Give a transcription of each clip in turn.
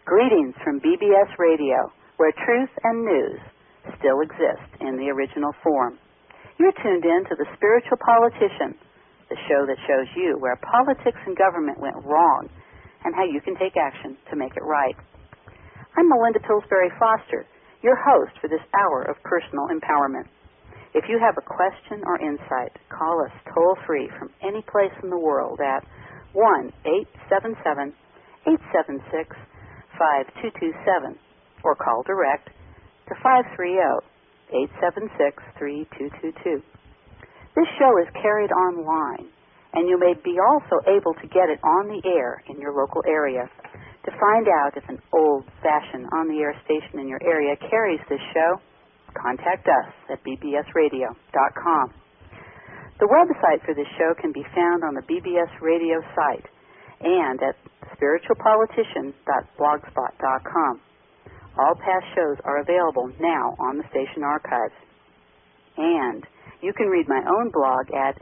Greetings from BBS Radio, where truth and news still exist in the original form. You're tuned in to The Spiritual Politician, the show that shows you where politics and government went wrong and how you can take action to make it right. I'm Melinda Pillsbury Foster, your host for this hour of personal empowerment. If you have a question or insight, call us toll-free from any place in the world at 1-877-876-5227 or call direct to 530-876-3222. This show is carried online, and you may be also able to get it on the air in your local area. To find out if an old-fashioned on-the-air station in your area carries this show, contact us at bbsradio.com. The website for this show can be found on the BBS Radio site and at spiritualpolitician.blogspot.com. All past shows are available now on the station archives. And you can read my own blog at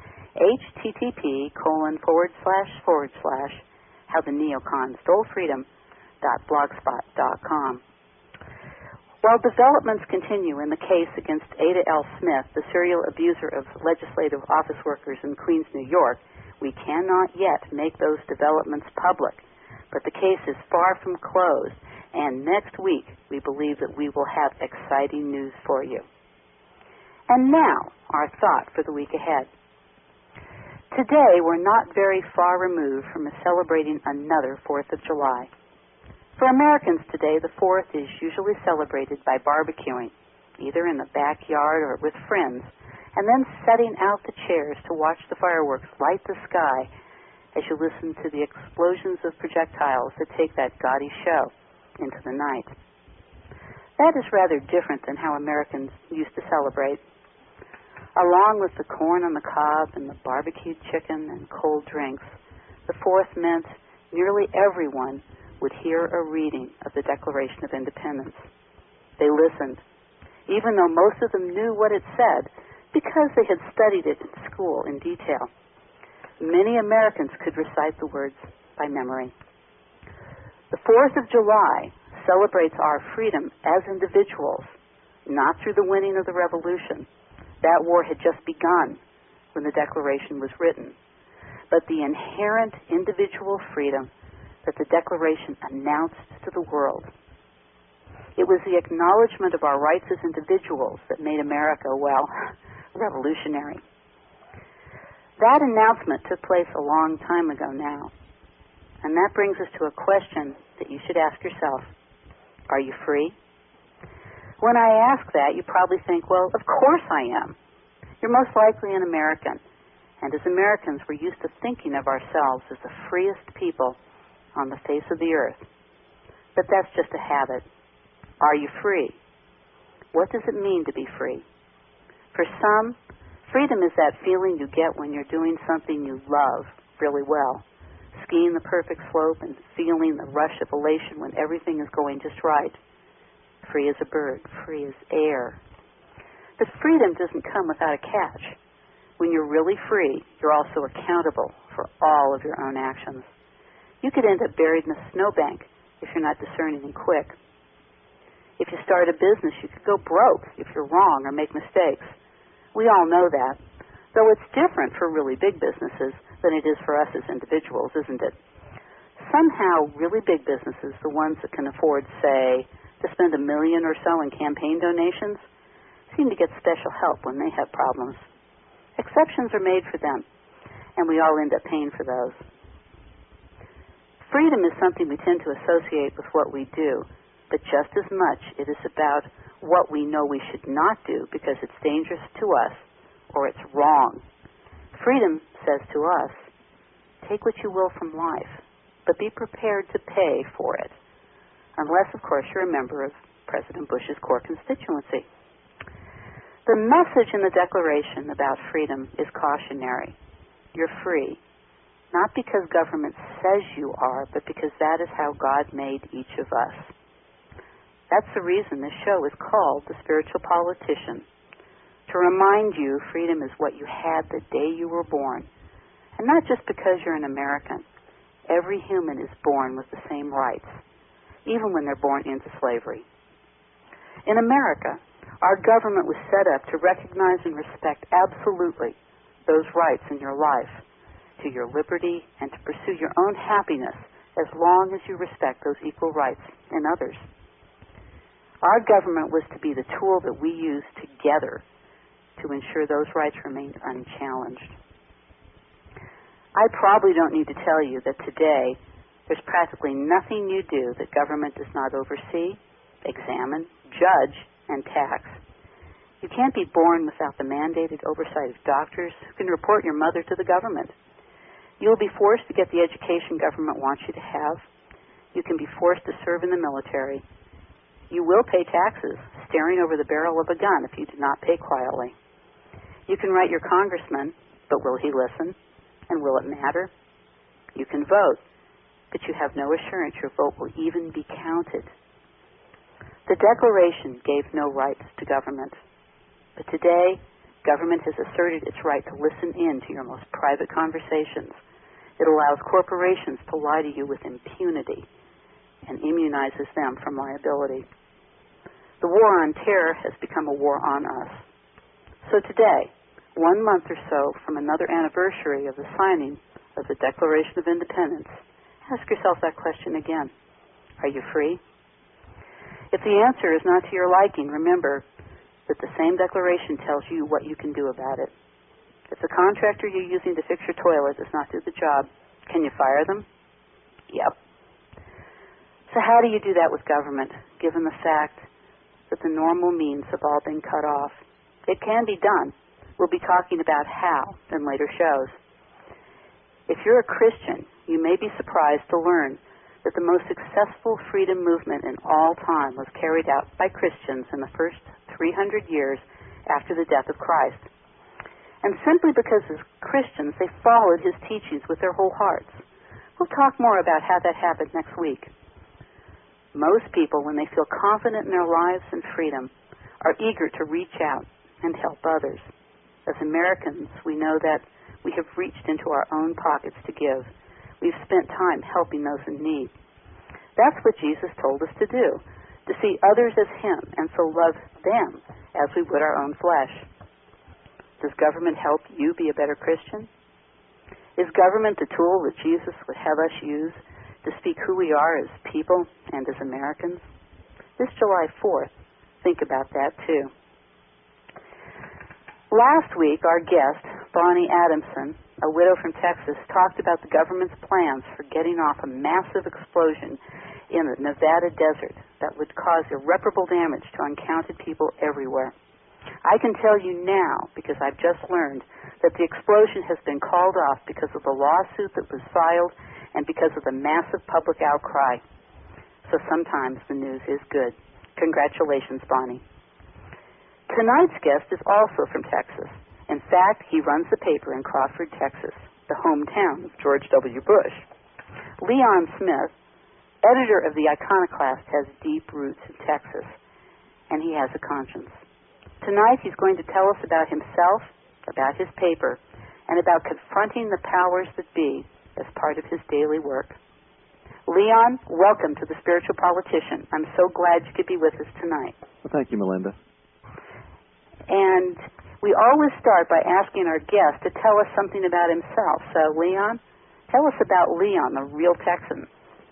http://howtheneocons stole freedom.blogspot.com. While developments continue in the case against Ada L. Smith, the serial abuser of legislative office workers in Queens, New York, we cannot yet make those developments public. But the case is far from closed, and next week we believe that we will have exciting news for you. And now, our thought for the week ahead. Today, we're not very far removed from celebrating another 4th of July. For Americans today, the 4th is usually celebrated by barbecuing, either in the backyard or with friends, and then setting out the chairs to watch the fireworks light the sky as you listen to the explosions of projectiles that take that gaudy show into the night. That is rather different than how Americans used to celebrate. Along with the corn on the cob and the barbecued chicken and cold drinks, the 4th meant nearly everyone would hear a reading of the Declaration of Independence. They listened, even though most of them knew what it said because they had studied it in school in detail. Many Americans could recite the words by memory. The 4th of July celebrates our freedom as individuals, not through the winning of the Revolution. That war had just begun when the Declaration was written, but the inherent individual freedom that the Declaration announced to the world. It was the acknowledgement of our rights as individuals that made America, well, revolutionary. That announcement took place a long time ago now, and that brings us to a question that you should ask yourself. Are you free? When I ask that, you probably think, well, of course I am. You're most likely an American, and as Americans, we're used to thinking of ourselves as the freest people on the face of the earth. But that's just a habit. Are you free? What does it mean to be free? For some, freedom is that feeling you get when you're doing something you love really well, skiing the perfect slope and feeling the rush of elation when everything is going just right. Free as a bird, free as air. But freedom doesn't come without a catch. When you're really free, you're also accountable for all of your own actions. You could end up buried in a snowbank if you're not discerning and quick. If you start a business, you could go broke if you're wrong or make mistakes. We all know that, though it's different for really big businesses than it is for us as individuals, isn't it? Somehow, really big businesses, the ones that can afford, say, to spend $1 million or so in campaign donations, seem to get special help when they have problems. Exceptions are made for them, and we all end up paying for those. Freedom is something we tend to associate with what we do, but just as much it is about what we know we should not do because it's dangerous to us or it's wrong. Freedom says to us, take what you will from life, but be prepared to pay for it. Unless, of course, you're a member of President Bush's core constituency. The message in the Declaration about freedom is cautionary. You're free, not because government says you are, but because that is how God made each of us. That's the reason this show is called The Spiritual Politician, to remind you freedom is what you had the day you were born, and not just because you're an American. Every human is born with the same rights. even when they're born into slavery. In America, our government was set up to recognize and respect absolutely those rights in your life, to your liberty, and to pursue your own happiness as long as you respect those equal rights in others. Our government was to be the tool that we use together to ensure those rights remained unchallenged. I probably don't need to tell you that today there's practically nothing you do that government does not oversee, examine, judge, and tax. You can't be born without the mandated oversight of doctors who can report your mother to the government. You will be forced to get the education government wants you to have. You can be forced to serve in the military. You will pay taxes, staring over the barrel of a gun if you do not pay quietly. You can write your congressman, but will he listen? And will it matter? You can vote, but you have no assurance your vote will even be counted. The Declaration gave no rights to government, but today, government has asserted its right to listen in to your most private conversations. It allows corporations to lie to you with impunity and immunizes them from liability. The war on terror has become a war on us. So today, 1 month or so from another anniversary of the signing of the Declaration of Independence, ask yourself that question again. Are you free? If the answer is not to your liking, remember that the same declaration tells you what you can do about it. If the contractor you're using to fix your toilet does not do the job, can you fire them? Yep. So how do you do that with government, given the fact that the normal means have all been cut off? It can be done. We'll be talking about how in later shows. If you're a Christian, you may be surprised to learn that the most successful freedom movement in all time was carried out by Christians in the first 300 years after the death of Christ. And simply because as Christians they followed his teachings with their whole hearts. We'll talk more about how that happened next week. Most people, when they feel confident in their lives and freedom, are eager to reach out and help others. As Americans, we know that we have reached into our own pockets to give. We've spent time helping those in need. That's what Jesus told us to do, to see others as him and so love them as we would our own flesh. Does government help you be a better Christian? Is government the tool that Jesus would have us use to speak who we are as people and as Americans? This July 4th, think about that too. Last week, our guest, Bonnie Adamson, a widow from Texas, talked about the government's plans for getting off a massive explosion in the Nevada desert that would cause irreparable damage to uncounted people everywhere. I can tell you now, because I've just learned, that the explosion has been called off because of the lawsuit that was filed and because of the massive public outcry. So sometimes the news is good. Congratulations, Bonnie. Tonight's guest is also from Texas. In fact, he runs the paper in Crawford, Texas, the hometown of George W. Bush. Leon Smith, editor of the Iconoclast, has deep roots in Texas, and he has a conscience. Tonight he's going to tell us about himself, about his paper, and about confronting the powers that be as part of his daily work. Leon, welcome to The Spiritual Politician. I'm so glad you could be with us tonight. Well, thank you, Melinda. And we always start by asking our guest to tell us something about himself. So, Leon, tell us about Leon, the real Texan.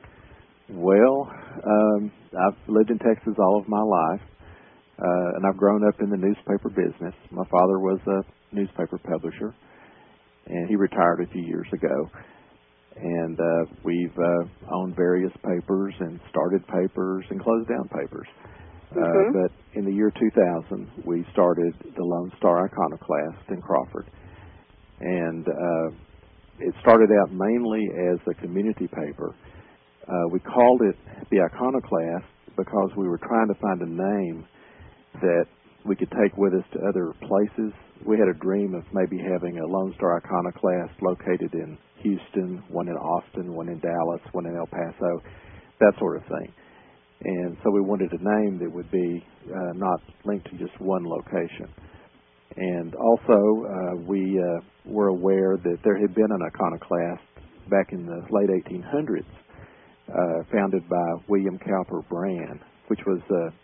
Well, I've lived in Texas all of my life, and I've grown up in the newspaper business. My father was a newspaper publisher, and he retired a few years ago. And we've owned various papers and started papers and closed down papers. But in the year 2000, we started the Lone Star Iconoclast in Crawford. And it started out mainly as a community paper. We called it the Iconoclast because we were trying to find a name that we could take with us to other places. We had a dream of maybe having a Lone Star Iconoclast located in Houston, one in Austin, one in Dallas, one in El Paso, that sort of thing. And so we wanted a name that would be not linked to just one location. And also we were aware that there had been an iconoclast back in the late 1800s founded by William Cowper Brand, which was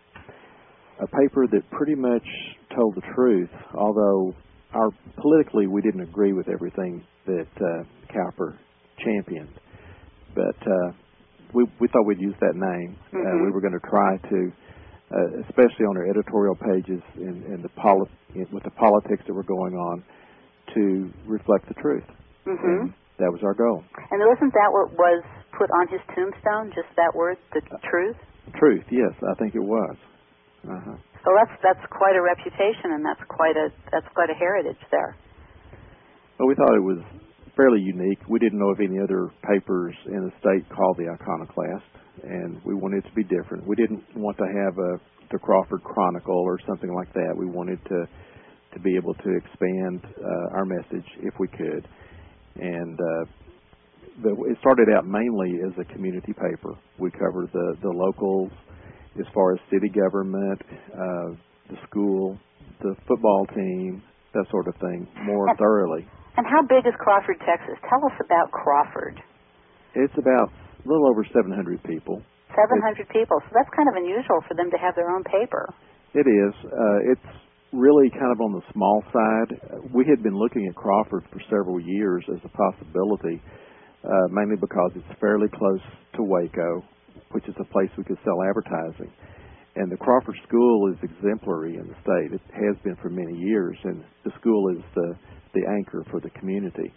a paper that pretty much told the truth, although politically we didn't agree with everything that Cowper championed. But we thought we'd use that name. Mm-hmm. We were going to try to, especially on our editorial pages with the politics that were going on, to reflect the truth. Mm-hmm. And that was our goal. And wasn't that what was put on his tombstone, just that word, the truth? Truth, yes, I think it was. Uh-huh. So that's quite a reputation, and that's quite a heritage there. Well, we thought it was fairly unique. We didn't know of any other papers in the state called the Iconoclast, and we wanted it to be different. We didn't want to have the Crawford Chronicle or something like that. We wanted to be able to expand our message if we could. And but it started out mainly as a community paper. We covered the locals as far as city government, the school, the football team, that sort of thing, more thoroughly. And how big is Crawford, Texas? Tell us about Crawford. It's about a little over 700 people. 700 people. So that's kind of unusual for them to have their own paper. It is. It's really kind of on the small side. We had been looking at Crawford for several years as a possibility, mainly because it's fairly close to Waco, which is a place we could sell advertising. And the Crawford School is exemplary in the state. It has been for many years, and the school is the anchor for the community.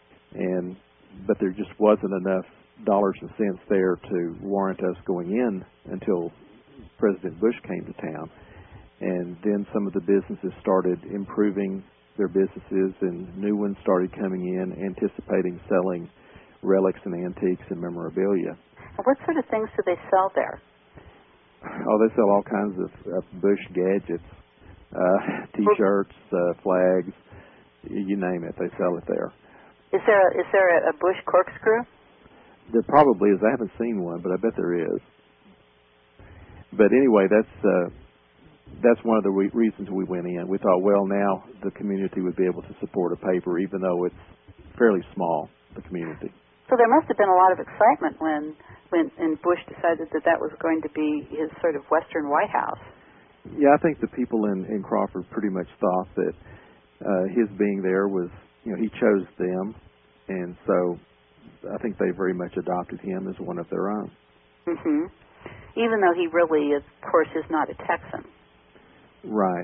But there just wasn't enough dollars and cents there to warrant us going in until President Bush came to town. And then some of the businesses started improving their businesses, and new ones started coming in, anticipating selling relics and antiques and memorabilia. What sort of things do they sell there? Oh, they sell all kinds of Bush gadgets, T-shirts, flags, you name it. They sell it there. Is there a Bush corkscrew? There probably is. I haven't seen one, but I bet there is. But anyway, that's one of the reasons we went in. We thought, well, now the community would be able to support a paper, even though it's fairly small, the community. So there must have been a lot of excitement when Bush decided that was going to be his sort of Western White House. Yeah, I think the people in Crawford pretty much thought that his being there was, he chose them, and so I think they very much adopted him as one of their own. Mm-hmm. Even though he really, of course, is not a Texan. Right.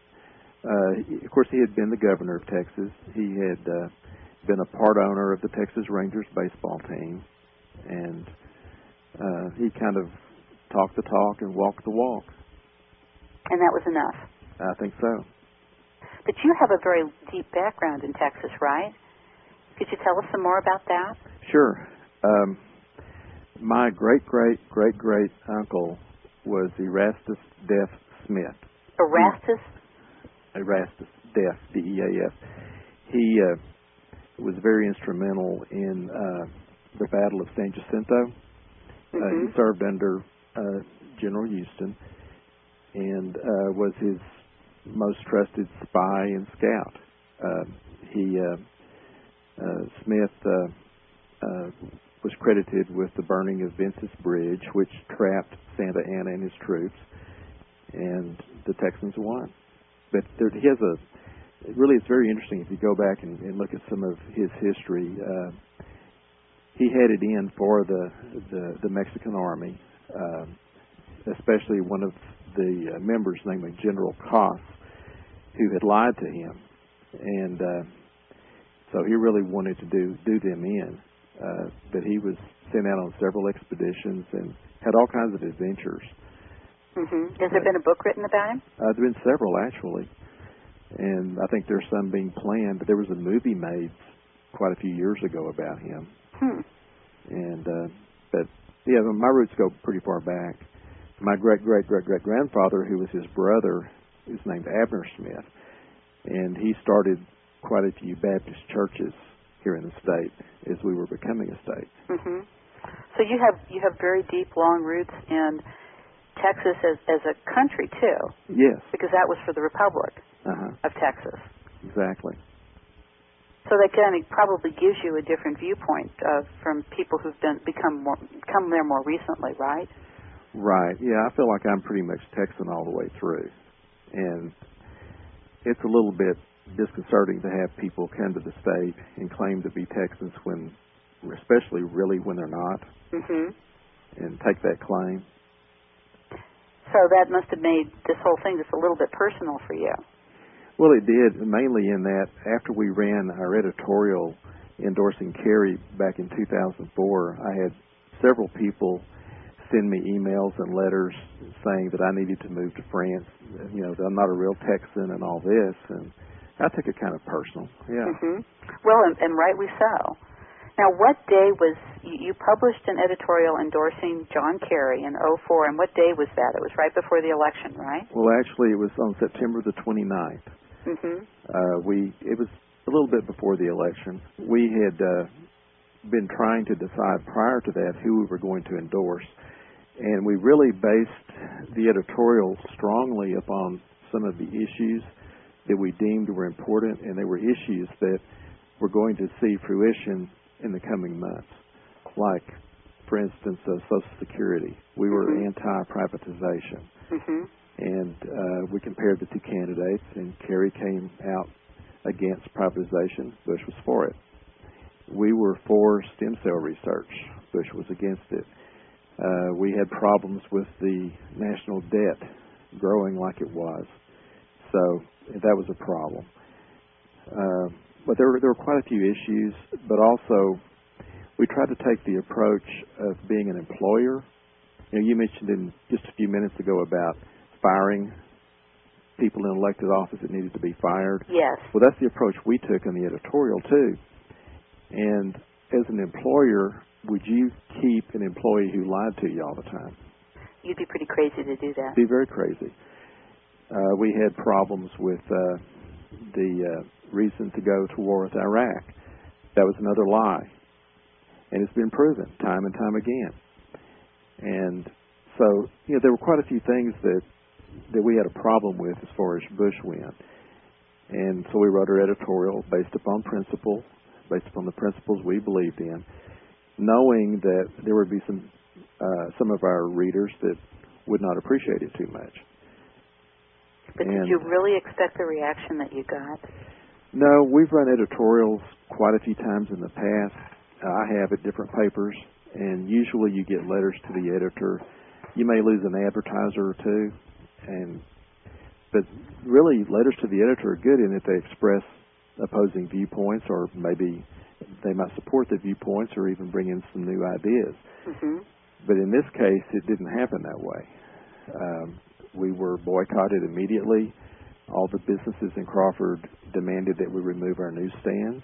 Of course, he had been the governor of Texas. He had been a part owner of the Texas Rangers baseball team, and he kind of talked the talk and walked the walk. And that was enough? I think so. But you have a very deep background in Texas, right? Could you tell us some more about that? Sure. My great-great-great-great uncle was Erastus Deaf Smith. Erastus? Erastus Deaf, D-E-A-F. He was very instrumental in the Battle of San Jacinto. Mm-hmm. He served under General Houston and was his most trusted spy and scout. Smith was credited with the burning of Vences Bridge, which trapped Santa Anna and his troops, and the Texans won. But he has it's very interesting if you go back and look at some of his history. He headed in for the Mexican Army, especially one of the members, namely General Koss, who had lied to him, and so he really wanted to do them in. But he was sent out on several expeditions and had all kinds of adventures. Mm-hmm. Has there been a book written about him? There have been several, actually. And I think there's some being planned, but there was a movie made quite a few years ago about him. And, but, yeah, my roots go pretty far back. My great-great-great-great-grandfather, who was his brother, is named Abner Smith. And he started quite a few Baptist churches here in the state as we were becoming a state. Mm-hmm. So you have very deep, long roots in Texas as a country, too. Yes. Because that was for the Republic of Texas. Exactly. So that kind of probably gives you a different viewpoint from people who've come there more recently, right? Right. Yeah, I feel like I'm pretty much Texan all the way through, and it's a little bit disconcerting to have people come to the state and claim to be Texans when, especially really when they're not, and take that claim. So that must have made this whole thing just a little bit personal for you. Well, it did, mainly in that after we ran our editorial endorsing Kerry back in 2004, I had several people send me emails and letters saying that I needed to move to France, you know, that I'm not a real Texan and all this, and I took it kind of personal, yeah. Well, and rightly so. Now, what day was, you published an editorial endorsing John Kerry in 2004, and what day was that? It was right before the election, right? Well, actually, it was on September the 29th. It was a little bit before the election. We had been trying to decide prior to that who we were going to endorse, and we really based the editorial strongly upon some of the issues that we deemed were important, and they were issues that were going to see fruition in the coming months, like, for instance, Social Security. We were anti-privatization, and we compared the two candidates, and Kerry came out against privatization. Bush was for it. We were for stem cell research. Bush was against it. We had problems with the national debt growing like it was, so that was a problem. But there were quite a few issues, but also we tried to take the approach of being an employer. You know, you mentioned in just a few minutes ago about firing people in elected office that needed to be fired. Yes. Well, that's the approach we took in the editorial, too. And as an employer, would you keep an employee who lied to you all the time? You'd be pretty crazy to do that. Be very crazy. We had problems with the reason to go to war with Iraq. That was another lie. And it's been proven time and time again. And so, you know, there were quite a few things that we had a problem with as far as Bush went. And so we wrote our editorial based upon principle, based upon the principles we believed in, knowing that there would be some of our readers that would not appreciate it too much. But did you really expect the reaction that you got? No, we've run editorials quite a few times in the past. I have at different papers, and usually you get letters to the editor. You may lose an advertiser or two, but really letters to the editor are good in that they express opposing viewpoints, or maybe they might support the viewpoints or even bring in some new ideas. But in this case, it didn't happen that way. We were boycotted immediately. All the businesses in Crawford demanded that we remove our newsstands.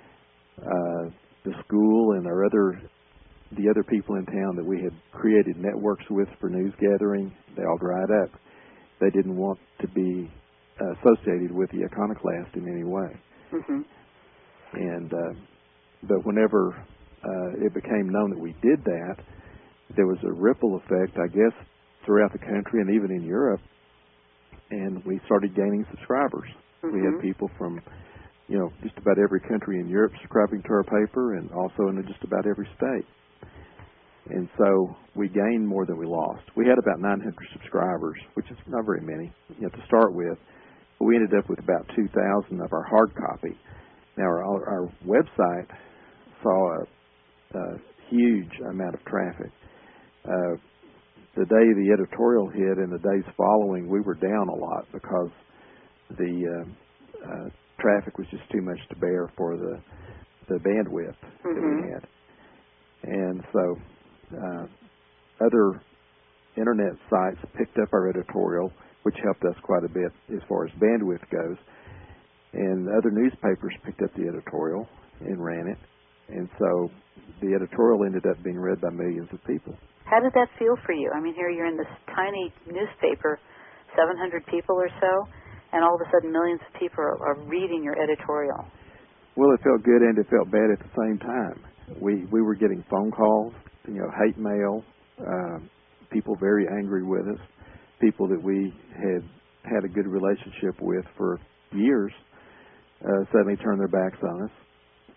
The school and the other people in town that we had created networks with for news gathering, they all dried up. They didn't want to be associated with the iconoclast in any way. And but whenever it became known that we did that, there was a ripple effect, I guess, throughout the country and even in Europe, and we started gaining subscribers. We had people from, you know, just about every country in Europe subscribing to our paper, and also in just about every state. And so we gained more than we lost. We had about 900 subscribers, which is not very many, you know, to start with. But we ended up with about 2,000 of our hard copy. Now, our website saw a huge amount of traffic. The day the editorial hit and the days following, we were down a lot because the traffic was just too much to bear for the bandwidth that we had. And so other internet sites picked up our editorial, which helped us quite a bit as far as bandwidth goes. And other newspapers picked up the editorial and ran it. And so the editorial ended up being read by millions of people. How did that feel for you? I mean, here you're in this tiny newspaper, 700 people or so, and all of a sudden millions of people are reading your editorial. Well, it felt good and it felt bad at the same time. We were getting phone calls, you know, hate mail, people very angry with us, people that we had a good relationship with for years suddenly turned their backs on us.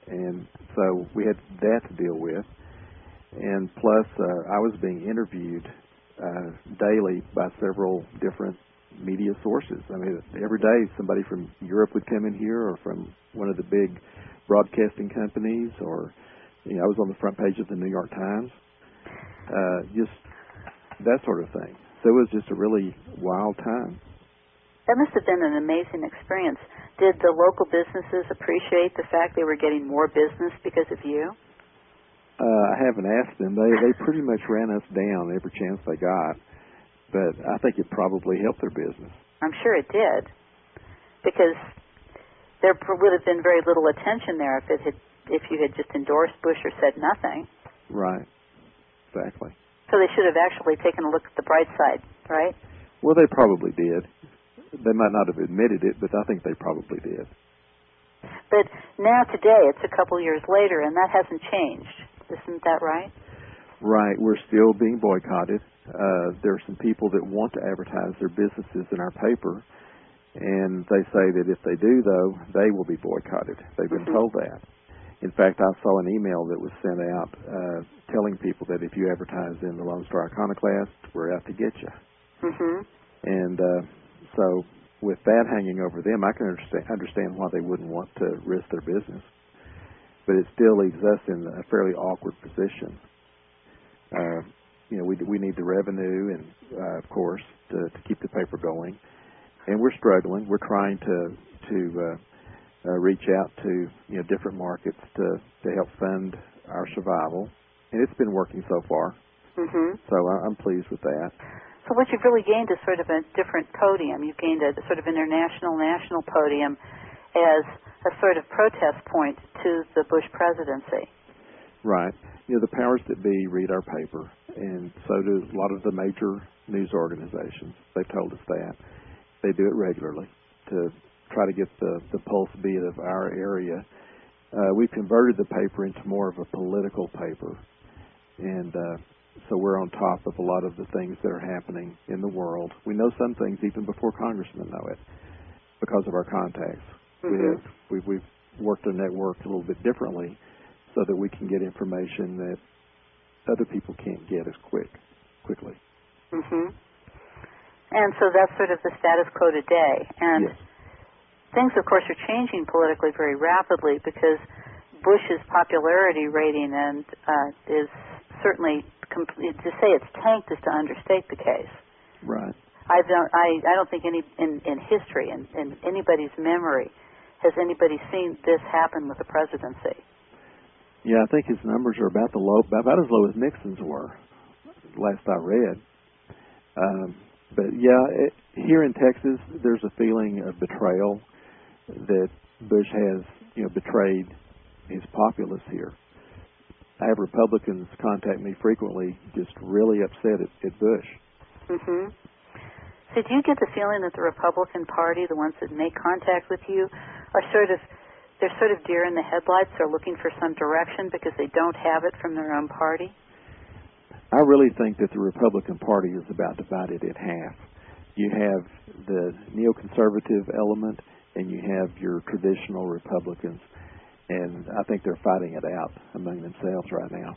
and so we had that to deal with. And plus, I was being interviewed daily by several different media sources. I mean, every day somebody from Europe would come in here, or from one of the big broadcasting companies, or I was on the front page of the New York Times, just that sort of thing. So it was just a really wild time. That must have been an amazing experience. Did the local businesses appreciate the fact they were getting more business because of you? I haven't asked them. They pretty much ran us down every chance they got, but I think it probably helped their business. I'm sure it did, because there would have been very little attention there if you had just endorsed Bush or said nothing. Right. Exactly. So they should have actually taken a look at the bright side, right? Well, they probably did. They might not have admitted it, but I think they probably did. But now today, it's a couple years later, and that hasn't changed. Isn't that right? Right. We're still being boycotted. There are some people that want to advertise their businesses in our paper, and they say that if they do, though, they will be boycotted. They've been told that. In fact, I saw an email that was sent out telling people that if you advertise in the Lone Star Iconoclast, we're out to get you. And so with that hanging over them, I can understand why they wouldn't want to risk their business. But it still leaves us in a fairly awkward position. We need the revenue, and of course, to keep the paper going. And we're struggling. We're trying to reach out to different markets to help fund our survival, and it's been working so far. So I'm pleased with that. So what you've really gained is sort of a different podium. You've gained a sort of international, national podium as a sort of protest point to the Bush presidency. Right. The powers that be read our paper, and so do a lot of the major news organizations. They've told us that. They do it regularly to try to get the pulse beat of our area. We've converted the paper into more of a political paper, and so we're on top of a lot of the things that are happening in the world. We know some things even before congressmen know it because of our contacts. We've worked our network a little bit differently so that we can get information that other people can't get as quickly. And so that's sort of the status quo today. And yes. Things, of course, are changing politically very rapidly because Bush's popularity rating is certainly to say it's tanked is to understate the case. Right. I don't think in history, in anybody's memory, has anybody seen this happen with the presidency. Yeah, I think his numbers are about as low as Nixon's were, last I read. But yeah, here in Texas, there's a feeling of betrayal that Bush has, betrayed his populace here. I have Republicans contact me frequently, just really upset at Bush. So do you get the feeling that the Republican Party, the ones that make contact with you, are they're sort of deer in the headlights? They're looking for some direction because they don't have it from their own party? I really think that the Republican Party is about divided in half. You have the neoconservative element, and you have your traditional Republicans, and I think they're fighting it out among themselves right now.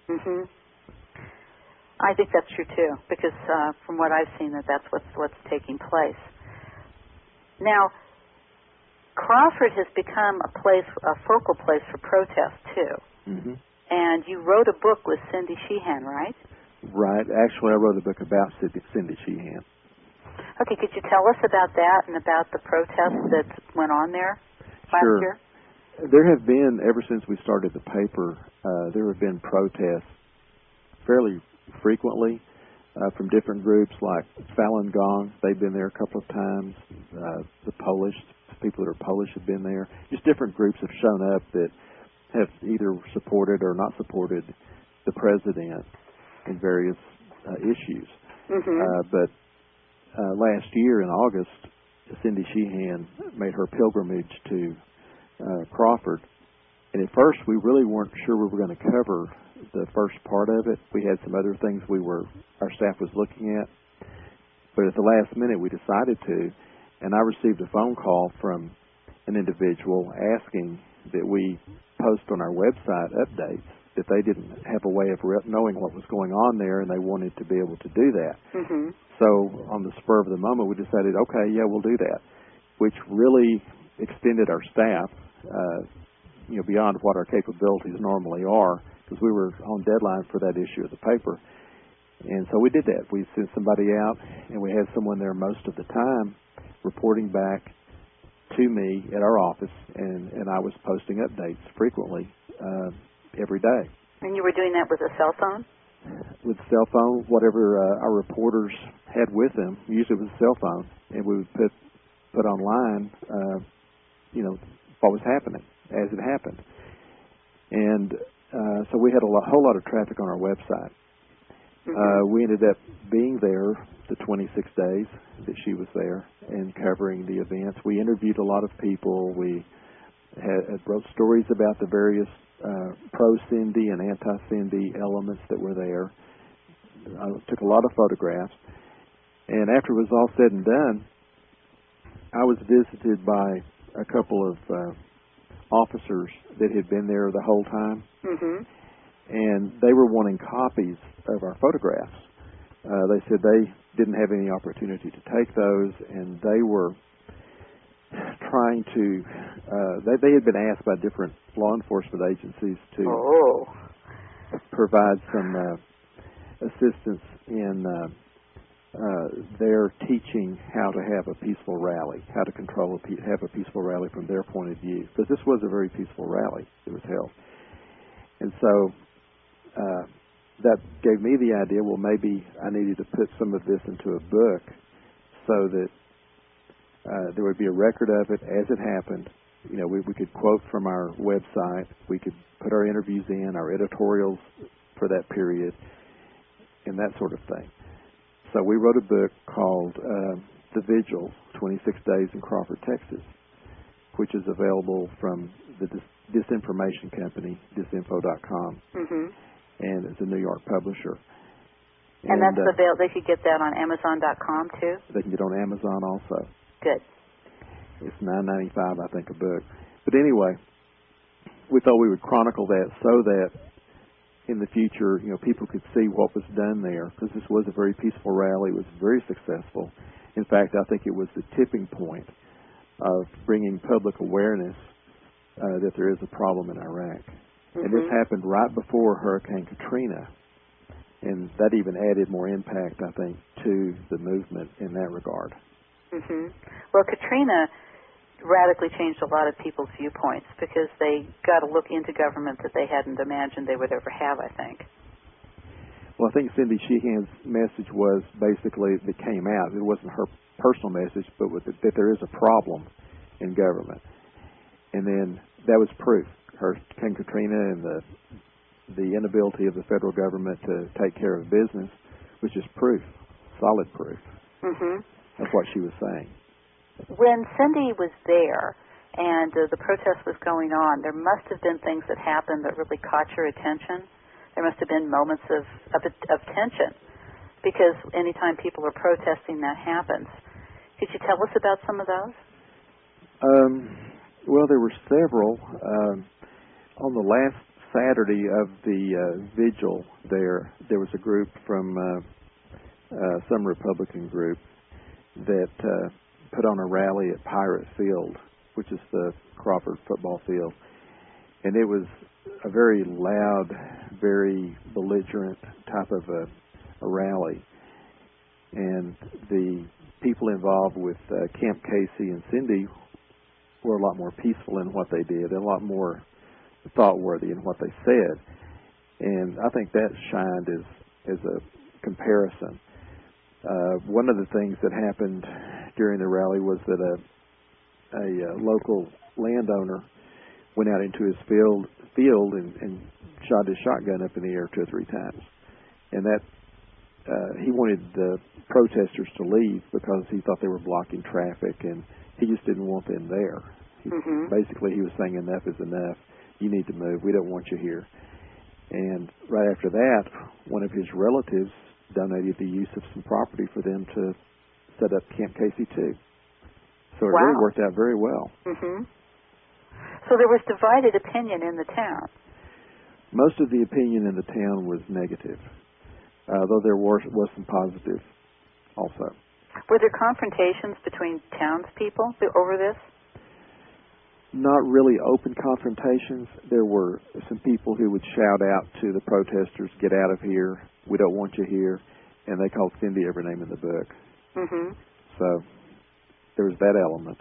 I think that's true too, because from what I've seen, that's what's taking place. Now, Crawford has become a focal place for protest too. And you wrote a book with Cindy Sheehan, right? Right. Actually, I wrote a book about Cindy Sheehan. Okay, could you tell us about that and about the protests that went on there last year? There have been, ever since we started the paper, there have been protests fairly frequently from different groups like Falun Gong. They've been there a couple of times. The Polish, people that are Polish have been there. Just different groups have shown up that have either supported or not supported the president in various issues. But last year in August, Cindy Sheehan made her pilgrimage to Crawford. And at first, we really weren't sure we were going to cover the first part of it. We had some other things our staff was looking at. But at the last minute, we decided to. And I received a phone call from an individual asking that we post on our website updates, that they didn't have a way of knowing what was going on there, and they wanted to be able to do that. Mm-hmm. So on the spur of the moment, we decided, okay, yeah, we'll do that, which really extended our staff, beyond what our capabilities normally are, because we were on deadline for that issue of the paper. And so we did that. We sent somebody out, and we had someone there most of the time reporting back to me at our office, and I was posting updates frequently every day. And you were doing that with a cell phone? With a cell phone, whatever our reporters had with them, usually it was a cell phone, and we would put online, what was happening as it happened. And so we had a whole lot of traffic on our website. Mm-hmm. We ended up being there the 26 days that she was there and covering the events. We interviewed a lot of people. We wrote stories about the various pro-Cindy and anti-Cindy elements that were there. I took a lot of photographs. And after it was all said and done, I was visited by a couple of officers that had been there the whole time. Mm-hmm. And they were wanting copies of our photographs. They said they didn't have any opportunity to take those, and they were trying to, they had been asked by different law enforcement agencies to provide some assistance in their teaching how to have a peaceful rally, how to have a peaceful rally from their point of view. Because this was a very peaceful rally that was held. And so that gave me the idea, well, maybe I needed to put some of this into a book so that there would be a record of it as it happened. We could quote from our website. We could put our interviews in, our editorials for that period, and that sort of thing. So we wrote a book called The Vigil, 26 Days in Crawford, Texas, which is available from the disinformation company, disinfo.com. Mm-hmm. And it's a New York publisher. And that's available. They could get that on Amazon.com too? They can get on Amazon also. Good. It's $9.95, I think, a book. But anyway, we thought we would chronicle that so that in the future, people could see what was done there, because this was a very peaceful rally. It was very successful. In fact, I think it was the tipping point of bringing public awareness that there is a problem in Iraq. Mm-hmm. And this happened right before Hurricane Katrina, and that even added more impact, I think, to the movement in that regard. Mm-hmm. Well, Katrina radically changed a lot of people's viewpoints because they got a look into government that they hadn't imagined they would ever have, I think. Well, I think Cindy Sheehan's message was basically, that came out, it wasn't her personal message, but that there is a problem in government. And then that was proof. Hurricane Katrina and the inability of the federal government to take care of business was just proof, solid proof, of what she was saying. When Cindy was there and the protest was going on, there must have been things that happened that really caught your attention. There must have been moments of tension, because anytime people are protesting, that happens. Could you tell us about some of those? Well, there were several. On the last Saturday of the vigil, there was a group from some Republican group that put on a rally at Pirate Field, which is the Crawford football field. And it was a very loud, very belligerent type of a rally. And the people involved with Camp Casey and Cindy were a lot more peaceful in what they did, and a lot more thought-worthy in what they said. And I think that shined as a comparison. One of the things that happened during the rally was that a local landowner went out into his field and shot his shotgun up in the air 2 or 3 times. And that he wanted the protesters to leave because he thought they were blocking traffic, and he just didn't want them there. Basically, he was saying enough is enough. You need to move. We don't want you here. And right after that, one of his relatives donated the use of some property for them to set up Camp Casey too. So it really worked out very well. So there was divided opinion in the town. Most of the opinion in the town was negative, though there was some positive also. Were there confrontations between townspeople over this? Not really open confrontations. There were some people who would shout out to the protesters, "Get out of here, we don't want you here," and they called Cindy every name in the book. Mm-hmm. So there was that element.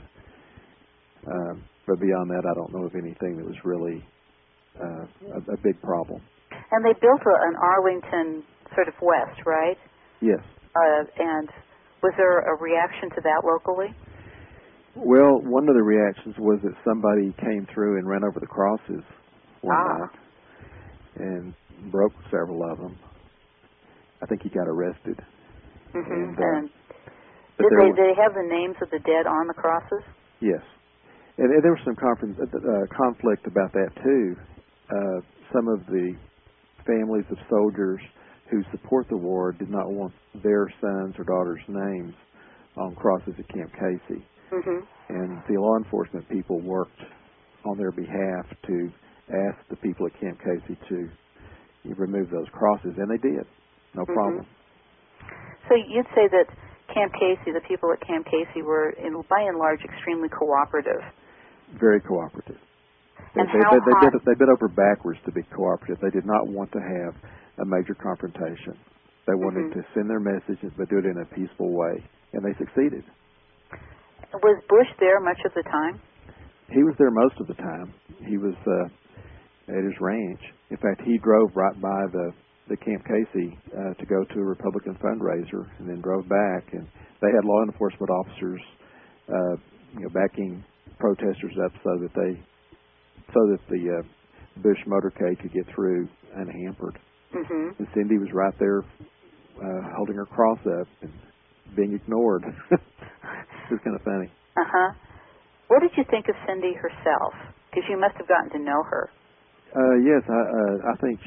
But beyond that, I don't know of anything that was really a big problem. And they built an Arlington sort of west, right? Yes. And was there a reaction to that locally? Well, one of the reactions was that somebody came through and ran over the crosses one night and broke several of them. I think he got arrested. Mm-hmm. And did they have the names of the dead on the crosses? Yes. And there was some conflict about that, too. Some of the families of soldiers who support the war did not want their sons' or daughters' names on crosses at Camp Casey. Mm-hmm. And the law enforcement people worked on their behalf to ask the people at Camp Casey to remove those crosses, and they did. No problem. So you'd say that Camp Casey, the people at Camp Casey were, by and large, extremely cooperative. Very cooperative. And they bent over backwards to be cooperative. They did not want to have a major confrontation. They wanted to send their messages, but do it in a peaceful way, and they succeeded. Was Bush there much of the time? He was there most of the time. He was at his ranch. In fact, he drove right by the Camp Casey to go to a Republican fundraiser, and then drove back. And they had law enforcement officers, backing protesters up so that the Bush motorcade could get through unhampered. Mm-hmm. And Cindy was right there, holding her cross up and being ignored. It was kind of funny. Uh-huh. What did you think of Cindy herself? Because you must have gotten to know her. Yes, I think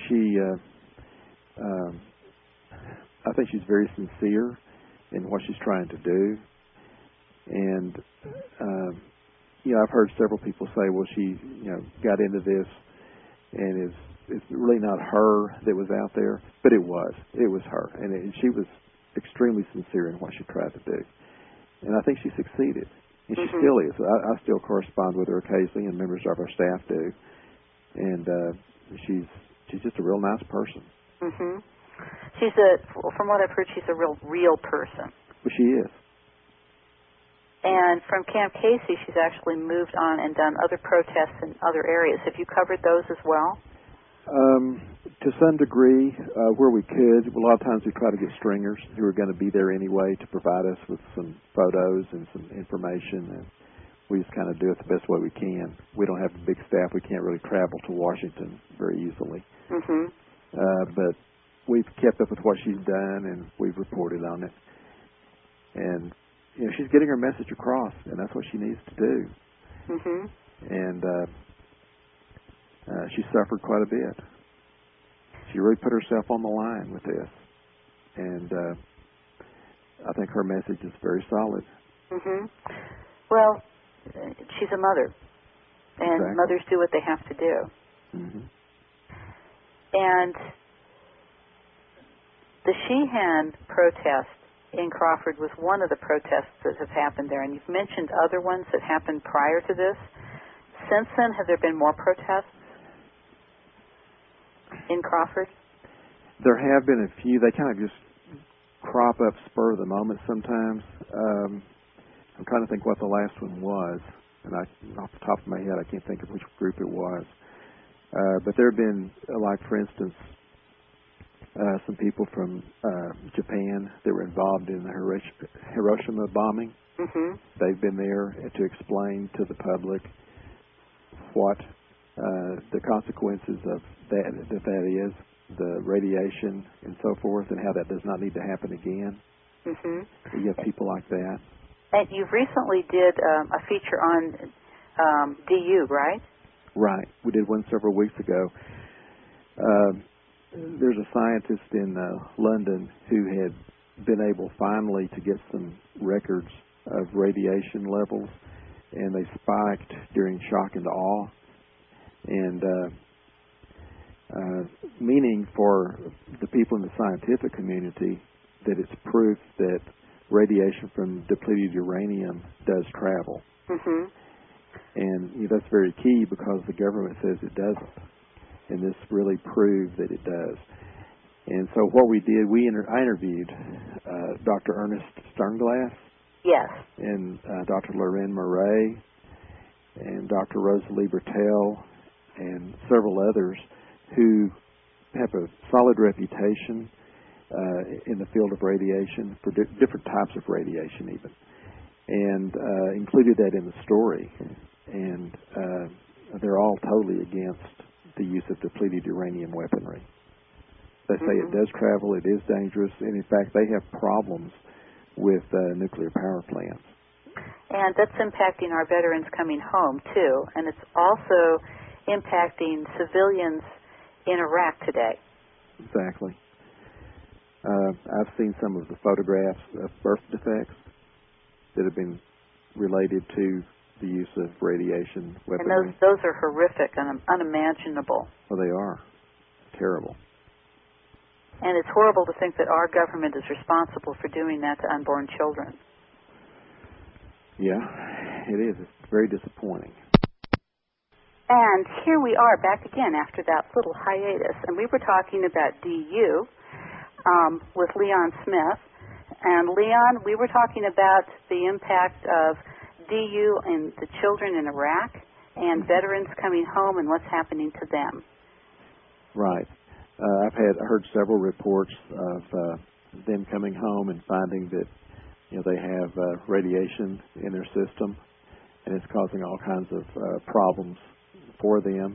she's very sincere in what she's trying to do, and I've heard several people say, "Well, she got into this, and it's really not her that was out there," but it was her, and she was extremely sincere in what she tried to do, and I think she succeeded, and she still is. I still correspond with her occasionally, and members of our staff do, and she's just a real nice person. Mm-hmm. From what I've heard, she's a real person. But she is. And from Camp Casey, she's actually moved on and done other protests in other areas. Have you covered those as well? To some degree, where we could. A lot of times we try to get stringers who are going to be there anyway to provide us with some photos and some information, and we just kind of do it the best way we can. We don't have a big staff. We can't really travel to Washington very easily. Mm-hmm. But we've kept up with what she's done, and we've reported on it. And she's getting her message across, and that's what she needs to do. Mm-hmm. And she suffered quite a bit. She really put herself on the line with this, and I think her message is very solid. Mm-hmm. Well, she's a mother, and exactly. Mothers do what they have to do. Mm-hmm. And the Sheehan protest in Crawford was one of the protests that have happened there, and you've mentioned other ones that happened prior to this. Since then, have there been more protests in Crawford? There have been a few. They kind of just crop up spur of the moment sometimes. I'm trying to think what the last one was, and off the top of my head, I can't think of which group it was. But there have been, like, for instance, some people from Japan that were involved in the Hiroshima bombing. Mm-hmm. They've been there to explain to the public what the consequences of that is, the radiation and so forth, and how that does not need to happen again. Mm-hmm. You have people like that. And you recently did a feature on DU, right? Right. We did one several weeks ago. There's a scientist in London who had been able finally to get some records of radiation levels, and they spiked during shock and awe and meaning for the people in the scientific community that it's proof that radiation from depleted uranium does travel. Mm-hmm. And that's very key because the government says it doesn't. And this really proved that it does. And so what we did, I interviewed Dr. Ernest Sternglass. Yes. And Dr. Loren Murray and Dr. Rosalie Bertel and several others who have a solid reputation in the field of radiation, for different types of radiation even, and included that in the story. And they're all totally against the use of depleted uranium weaponry. They say it does travel, it is dangerous, and in fact they have problems with nuclear power plants. And that's impacting our veterans coming home, too. And it's also impacting civilians in Iraq today. Exactly. I've seen some of the photographs of birth defects that have been related to the use of radiation weaponry. And those are horrific and unimaginable. Well, they are. Terrible. And it's horrible to think that our government is responsible for doing that to unborn children. Yeah, it is. It's very disappointing. And here we are back again after that little hiatus. And we were talking about DU with Leon Smith. And Leon, we were talking about the impact of DU and the children in Iraq and veterans coming home and what's happening to them. Right. I've heard several reports of them coming home and finding that they have radiation in their system, and it's causing all kinds of problems for them.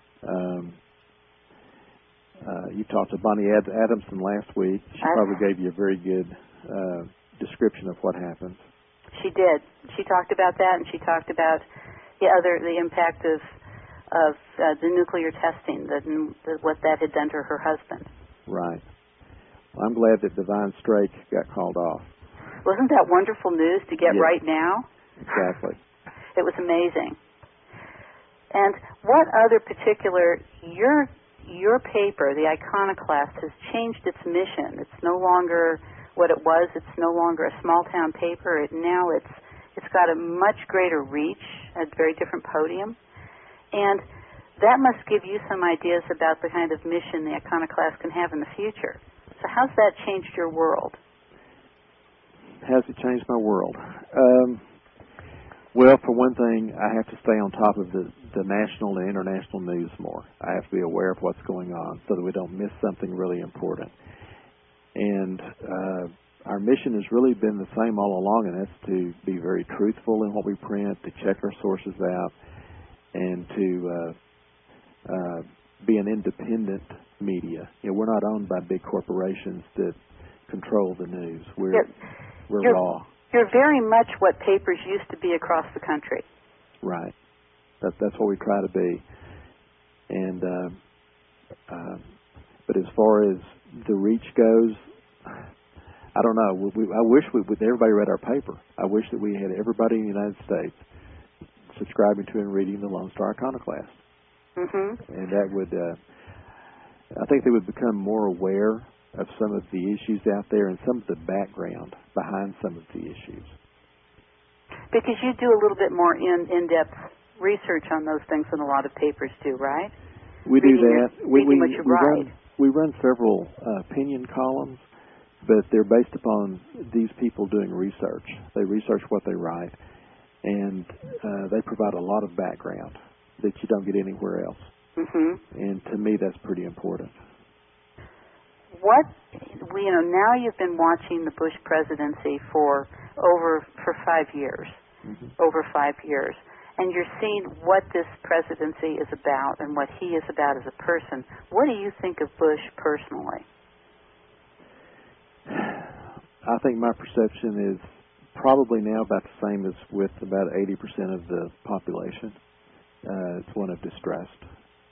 You talked to Bonnie Adamson last week. She probably gave you a very good description of what happened. She did. She talked about that, and she talked about the impact of the nuclear testing, what that had done to her husband. Right. Well, I'm glad that Divine Strake got called off. Wasn't that wonderful news to get right now? Exactly. It was amazing. And what other particular, your paper, the Iconoclast, has changed its mission. It's no longer what it was. It's no longer a small-town paper. Now it's got a much greater reach, a very different podium. And that must give you some ideas about the kind of mission the Iconoclast can have in the future. So how's that changed your world? Has it changed my world? Well, for one thing, I have to stay on top of the national and international news more. I have to be aware of what's going on so that we don't miss something really important. And our mission has really been the same all along, and that's to be very truthful in what we print, to check our sources out, and to be an independent media. We're not owned by big corporations that control the news. We're raw. You're very much what papers used to be across the country. Right. That's what we try to be. And but as far as the reach goes, I don't know. I wish everybody read our paper. I wish that we had everybody in the United States subscribing to and reading the Lone Star Iconoclast. Mm-hmm. And that would, I think they would become more aware of some of the issues out there and some of the background behind some of the issues. Because you do a little bit more in-depth research on those things than a lot of papers do, right? We do that. Reading what you write. We run several opinion columns, but they're based upon these people doing research. They research what they write, and they provide a lot of background that you don't get anywhere else. Mm-hmm. And to me, that's pretty important. Now you've been watching the Bush presidency for 5 years, over 5 years, and you're seeing what this presidency is about and what he is about as a person. What do you think of Bush personally? I think my perception is probably now about the same as with about 80% of the population. It's one of distrust.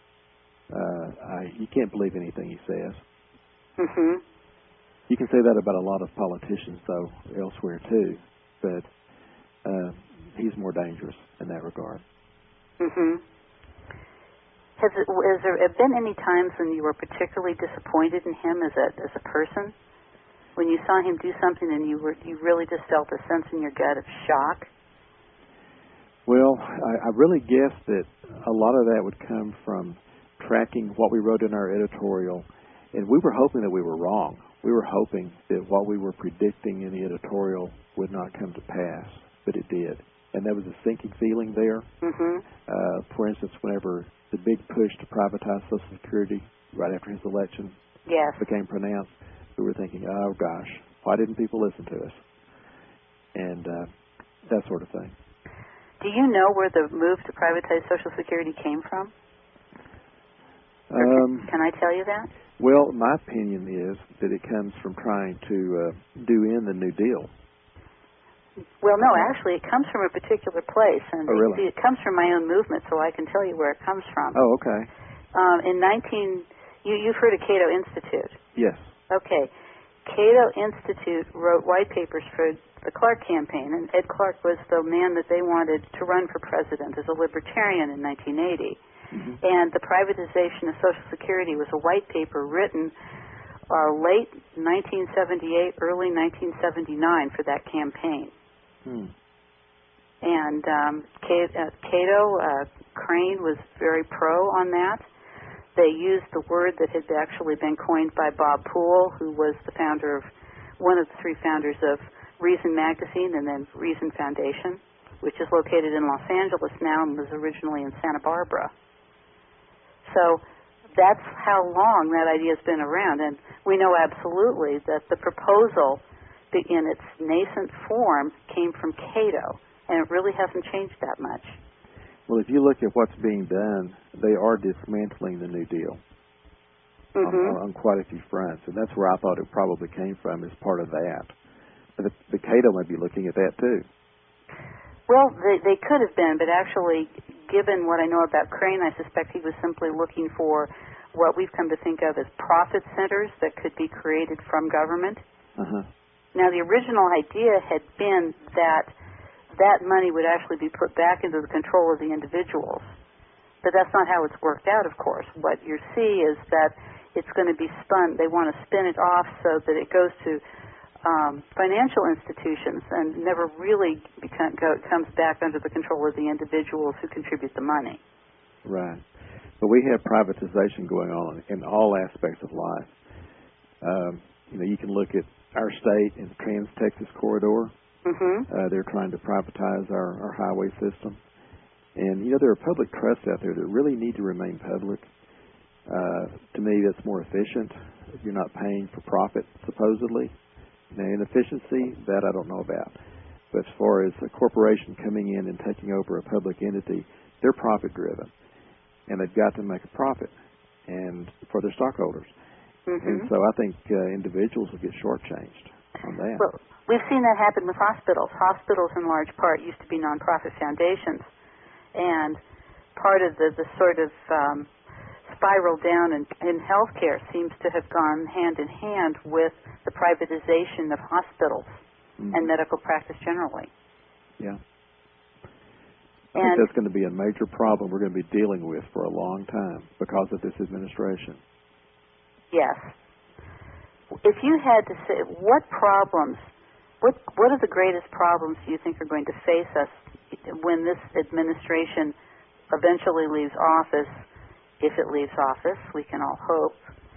You can't believe anything he says. Mm-hmm. You can say that about a lot of politicians, though, elsewhere, too. But he's more dangerous in that regard. Mm-hmm. Has there been any times when you were particularly disappointed in him as a person? When you saw him do something and you really just felt a sense in your gut of shock? Well, I really guess that a lot of that would come from tracking what we wrote in our editorial, and we were hoping that we were wrong. We were hoping that what we were predicting in the editorial would not come to pass, but it did. And there was a sinking feeling there. Mm-hmm. For instance, whenever the big push to privatize Social Security right after his election became pronounced, we were thinking, oh, gosh, why didn't people listen to us? And that sort of thing. Do you know where the move to privatize Social Security came from? Can I tell you that? Well, my opinion is that it comes from trying to do in the New Deal. Well, no, actually, it comes from a particular place. And really? It comes from my own movement, so I can tell you where it comes from. Oh, okay. You've heard of Cato Institute? Yes. Okay. Cato Institute wrote white papers for the Clark campaign, and Ed Clark was the man that they wanted to run for president as a libertarian in 1980. Mm-hmm. And the privatization of Social Security was a white paper written late 1978, early 1979 for that campaign. And Cato, Crane was very pro on that. They used the word that had actually been coined by Bob Poole, who was the founder of one of the three founders of Reason Magazine and then Reason Foundation, which is located in Los Angeles now and was originally in Santa Barbara. So that's how long that idea has been around, and we know absolutely that the proposal in its nascent form came from Cato, and it really hasn't changed that much. Well, if you look at what's being done, they are dismantling the New Deal on quite a few fronts, and that's where I thought it probably came from, as part of that. But the Cato might be looking at that too. Well, they could have been, but actually, given what I know about Crane, I suspect he was simply looking for what we've come to think of as profit centers that could be created from government. Now, the original idea had been that that money would actually be put back into the control of the individuals. But that's not how it's worked out, of course. What you see is that it's going to be spun. They want to spin it off so that it goes to financial institutions and never really comes back under the control of the individuals who contribute the money. Right. But we have privatization going on in all aspects of life. You can look at our state in the Trans-Texas Corridor. They're trying to privatize our highway system. And, there are public trusts out there that really need to remain public. To me, that's more efficient. You're not paying for profit, supposedly. Now, inefficiency, that I don't know about. But as far as a corporation coming in and taking over a public entity, they're profit-driven. And they've got to make a profit and for their stockholders. And so I think individuals will get shortchanged on that. Well, we've seen that happen with hospitals. Hospitals, in large part, used to be nonprofit foundations. And part of the sort of spiral down in healthcare seems to have gone hand in hand with the privatization of hospitals and medical practice generally. Yeah. I think that's going to be a major problem we're going to be dealing with for a long time because of this administration. Yes. If you had to say, what are the greatest problems do you think are going to face us when this administration eventually leaves office? If it leaves office, we can all hope.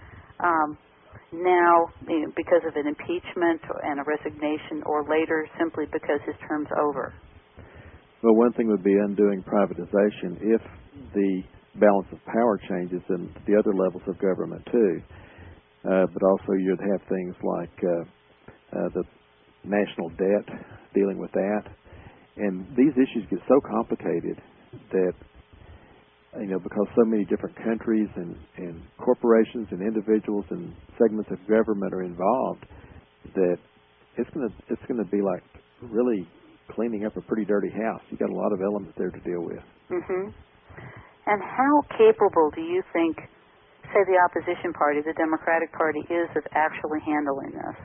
Now, because of an impeachment and a resignation, or later simply because his term's over? Well, one thing would be undoing privatization if the balance of power changes in the other levels of government too. But also you'd have things like the national debt, dealing with that. And these issues get so complicated that, because so many different countries and corporations and individuals and segments of government are involved, that it's going to be like really cleaning up a pretty dirty house. You've got a lot of elements there to deal with. And how capable do you think, say, the opposition party, the Democratic Party, is of actually handling this?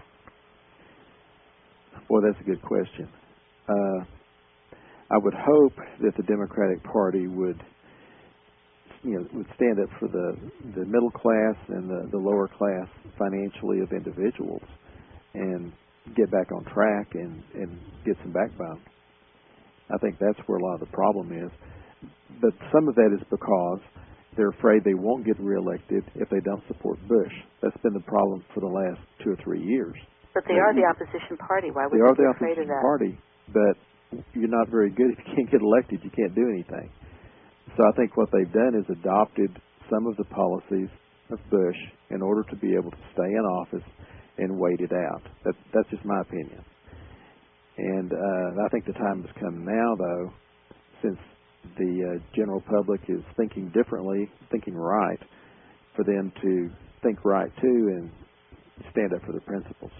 Well, that's a good question. I would hope that the Democratic Party would would stand up for the middle class and the lower class financially of individuals, and get back on track and get some backbone. I think that's where a lot of the problem is. But some of that is because they're afraid they won't get reelected if they don't support Bush. That's been the problem for the last 2 or 3 years. But they are the opposition party. Why would they are you be the afraid of opposition that? party, but you're not very good if you can't get elected. You can't do anything. So I think what they've done is adopted some of the policies of Bush in order to be able to stay in office and wait it out. That's just my opinion. And I think the time has come now, though, since the general public is thinking differently, thinking right, for them to think right, too, and stand up for their principles.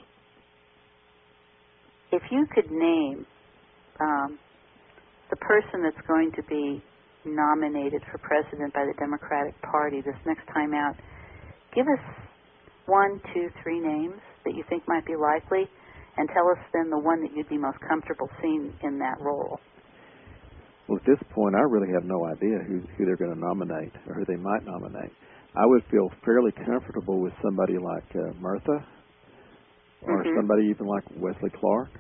If you could name the person that's going to be nominated for president by the Democratic Party this next time out, give us 1, 2, 3 names that you think might be likely, and tell us then the one that you'd be most comfortable seeing in that role. Well, at this point, I really have no idea who they're going to nominate or who they might nominate. I would feel fairly comfortable with somebody like Murtha, or somebody even like Wesley Clark.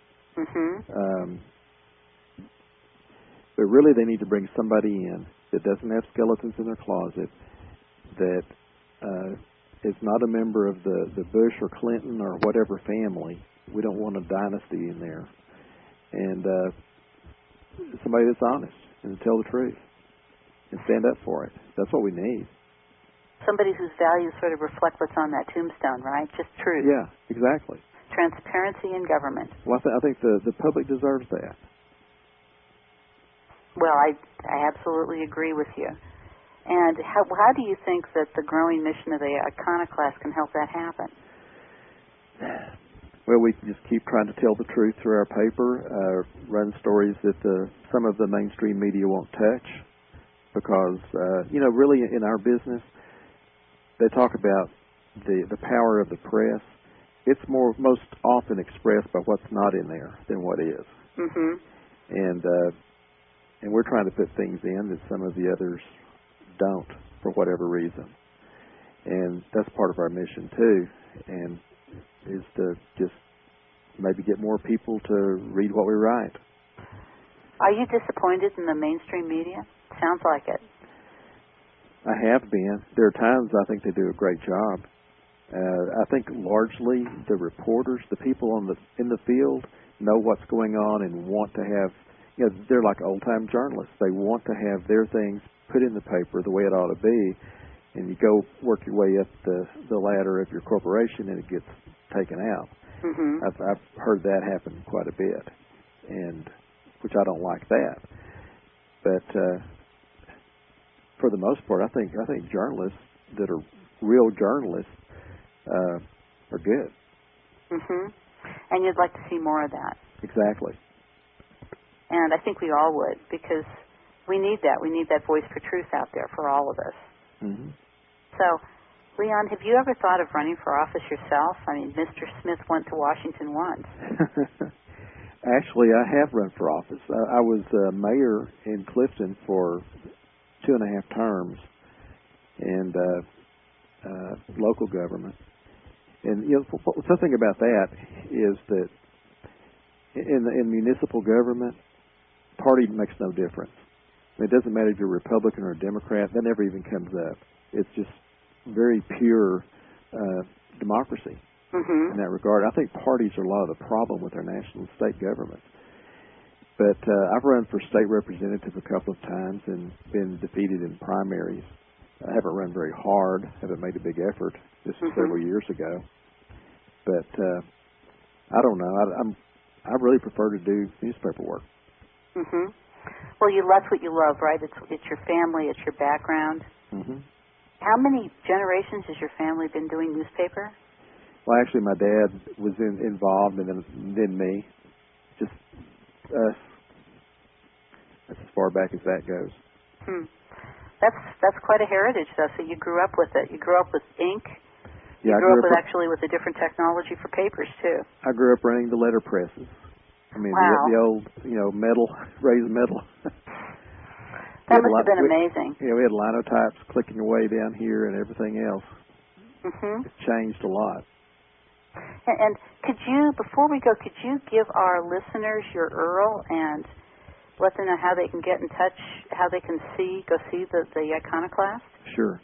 But really, they need to bring somebody in that doesn't have skeletons in their closet, that is not a member of the Bush or Clinton or whatever family. We don't want a dynasty in there. And somebody that's honest and tell the truth and stand up for it. That's what we need. Somebody whose values sort of reflect what's on that tombstone, right? Just truth. Yeah, exactly. Transparency in government. Well, I think the public deserves that. Well, I absolutely agree with you. And how do you think that the growing mission of the Iconoclast can help that happen? Well, we just keep trying to tell the truth through our paper, run stories that some of the mainstream media won't touch, because, really in our business, they talk about the power of the press. It's most often expressed by what's not in there than what is. And we're trying to put things in that some of the others don't for whatever reason. And that's part of our mission, too, and is to just maybe get more people to read what we write. Are you disappointed in the mainstream media? Sounds like it. I have been. There are times I think they do a great job. I think largely the reporters, the people in the field, know what's going on and want to have, they're like old-time journalists. They want to have their things put in the paper the way it ought to be, and you go work your way up the ladder of your corporation and it gets taken out. I've heard that happen quite a bit, and which I don't like that. But for the most part, I think journalists that are real journalists are good. And you'd like to see more of that. Exactly. And I think we all would, because we need that. We need that voice for truth out there for all of us. So, Leon, have you ever thought of running for office yourself? I mean, Mr. Smith went to Washington once. Actually, I have run for office. I was mayor in Clifton for 2.5 terms, and local government. And something about that is that in municipal government, party makes no difference. I mean, it doesn't matter if you're a Republican or a Democrat. That never even comes up. It's just very pure democracy in that regard. I think parties are a lot of the problem with our national and state governments. But I've run for state representative a couple of times and been defeated in primaries. I haven't run very hard, haven't made a big effort. This was several years ago. But I don't know. I really prefer to do newspaper work. Well, that's what you love, right? It's your family, it's your background. How many generations has your family been doing newspaper? Well, actually, my dad was involved, and then me. Just us. That's as far back as that goes. That's quite a heritage, though. So you grew up with it. You grew up with ink. Yeah, you grew up with a different technology for papers too. I grew up running the letter presses. I mean, wow. the old, metal, raised metal. That must have been amazing. Yeah, we had linotypes clicking away down here and everything else. Mm-hmm. It changed a lot. And could you, before we go, could you give our listeners your URL and let them know how they can get in touch, how they can go see the iconoclast? Sure.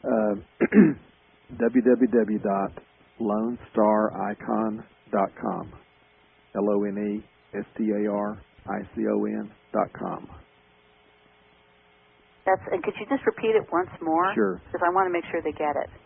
www.lonestaricon.com. LONESTARICON.com. And could you just repeat it once more? Sure. Because I want to make sure they get it.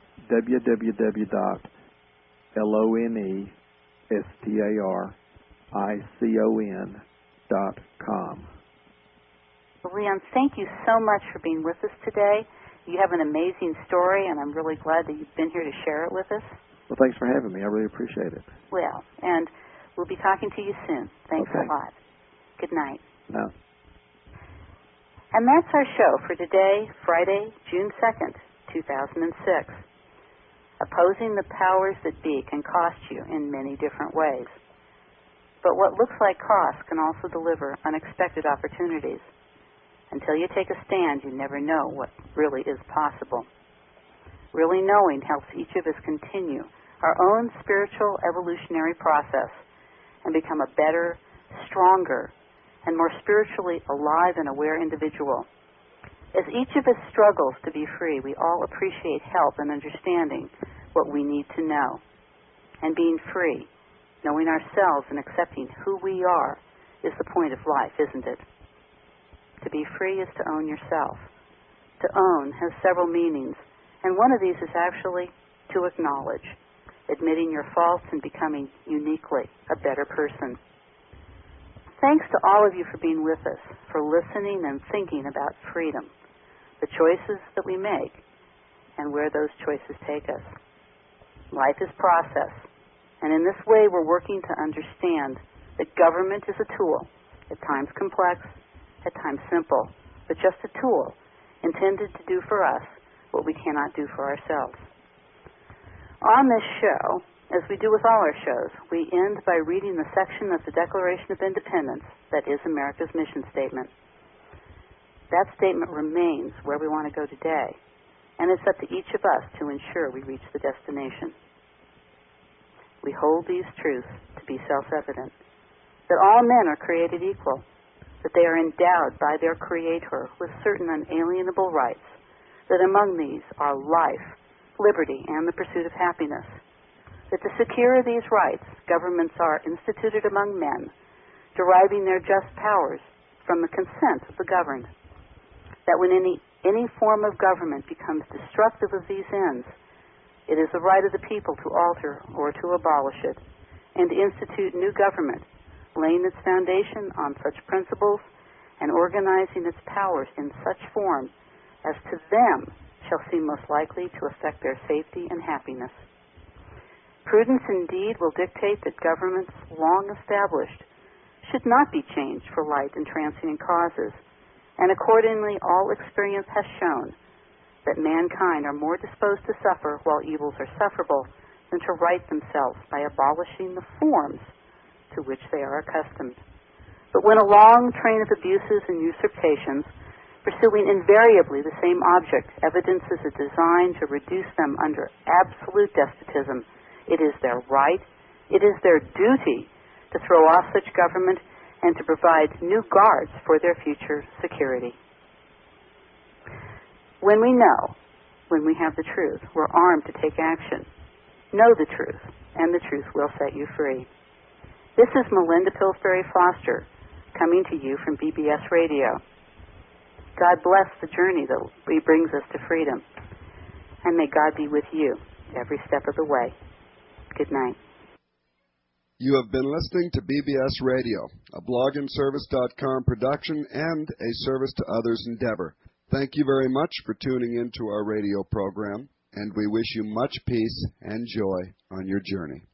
www.lonestaricon.com. Well, Leon, thank you so much for being with us today. You have an amazing story, and I'm really glad that you've been here to share it with us. Well, thanks for having me. I really appreciate it. Well, and we'll be talking to you soon. Thanks a lot. Good night. No. And that's our show for today, Friday, June 2nd, 2006. Opposing the powers that be can cost you in many different ways. But what looks like cost can also deliver unexpected opportunities. Until you take a stand, you never know what really is possible. Really knowing helps each of us continue our own spiritual evolutionary process and become a better, stronger, and more spiritually alive and aware individual. As each of us struggles to be free, we all appreciate help and understanding what we need to know. And being free, knowing ourselves and accepting who we are, is the point of life, isn't it? To be free is to own yourself. To own has several meanings, and one of these is actually to acknowledge, admitting your faults and becoming uniquely a better person. Thanks to all of you for being with us, for listening and thinking about freedom, the choices that we make, and where those choices take us. Life is process, and in this way we're working to understand that government is a tool, at times complex, at times simple, but just a tool intended to do for us what we cannot do for ourselves. On this show, as we do with all our shows, we end by reading the section of the Declaration of Independence that is America's mission statement. That statement remains where we want to go today, and it's up to each of us to ensure we reach the destination. We hold these truths to be self-evident, that all men are created equal, that they are endowed by their Creator with certain unalienable rights, that among these are life, liberty, and the pursuit of happiness, that to secure these rights, governments are instituted among men, deriving their just powers from the consent of the governed, that when any form of government becomes destructive of these ends, it is the right of the people to alter or to abolish it, and to institute new government, laying its foundation on such principles and organizing its powers in such form as to them shall seem most likely to affect their safety and happiness. Prudence indeed will dictate that governments long established should not be changed for light and transient causes, and accordingly all experience has shown that mankind are more disposed to suffer while evils are sufferable than to right themselves by abolishing the forms to which they are accustomed. But when a long train of abuses and usurpations, pursuing invariably the same object, evidences a design to reduce them under absolute despotism, it is their right, it is their duty to throw off such government and to provide new guards for their future security. When we know, when we have the truth, we're armed to take action. Know the truth, and the truth will set you free. This is Melinda Pillsbury Foster, coming to you from BBS Radio. God bless the journey that brings us to freedom, and may God be with you every step of the way. Good night. You have been listening to BBS Radio, a blogandservice.com production and a service to others endeavor. Thank you very much for tuning in to our radio program, and we wish you much peace and joy on your journey.